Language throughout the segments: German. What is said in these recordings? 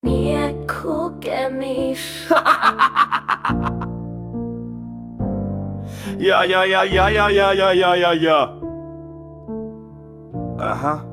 Mir gucke mich. Ja. Aha.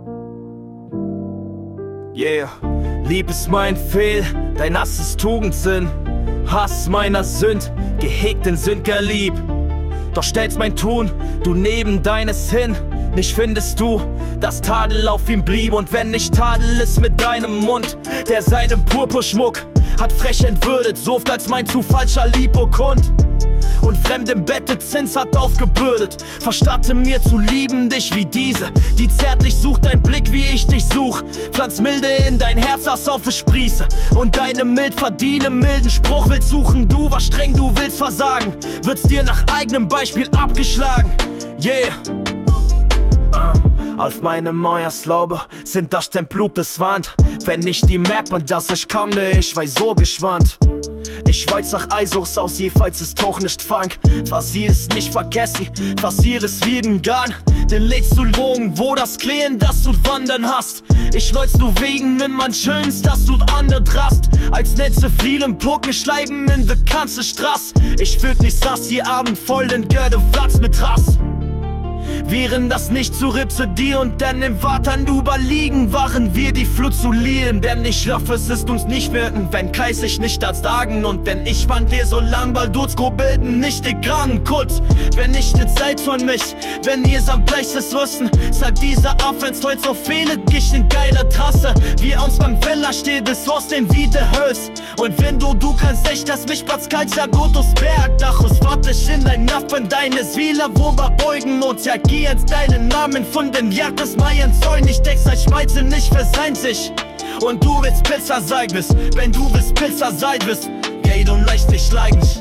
Yeah. Lieb ist mein Fehl, dein Hass ist Tugendsinn. Hass meiner Sünd, gehegten Sündger lieb. Doch stellst mein Tun, du neben deines hin. Nicht findest du, dass Tadel auf ihm blieb. Und wenn nicht Tadel ist mit deinem Mund, der seinen Purpurschmuck hat frech entwürdet, so oft als mein zu falscher Lipokund. Und fremd im Bette Zins hat aufgebürdet. Verstatte mir zu lieben dich wie diese, die zärtlich sucht dein Blick, wie ich dich such. Pflanz Milde in dein Herz, das auf es sprieße. Und deine mild verdiene milden Spruch willst suchen du, was streng du willst versagen, wird's dir nach eigenem Beispiel abgeschlagen. Yeah. Auf meinem Mauerslaube sind das Templupes Wand. Wenn nicht die merkt man, dass ich komme, ich war so gespannt. Ich weiß nach Eisuchs aus, jedenfalls ist doch nicht Fang. Was sie ist nicht vergessen, was ihr ist wie den Garn. Den legst du Logen, wo das Kleen, das du wandern hast. Ich läutst du wegen in mein Schöns, dass du andere drast. Als Netze vielen Pucken schleiben in de ganze Straß. Ich fühlt nicht sass, die Abend voll den Görde Platz mit Rass. Wären das nicht zu dir und dann im Watern überliegen, waren wir die Flut zu lieben. Denn ich hoffe, es ist uns nicht werden, wenn Kreis sich nicht als Dagen. Und wenn ich fand wir so lang, weil du's grob bilden, nicht die Gragen kurz. Wenn nicht jetzt seid von mich, wenn ihr am Blechtes wüssten, sagt dieser auf, wenn's heute so fehlet, ich in geiler Trasse. Wir uns beim Feller steht, es aus den Wiedehös. Und wenn du kannst echt, dass mich Platz kalt, ja gut, aus Bergdachus, warte ich in dein Naffen, deines Wieler, wo wir beugen und ja, geh jetzt deinen Namen von den Jagdes Mayen Zoll nicht deckst, als Schweizer nicht verseint sich. Und du willst Pizza sein bist, wenn du willst Pizza sein bist, gay und leicht dich leiden.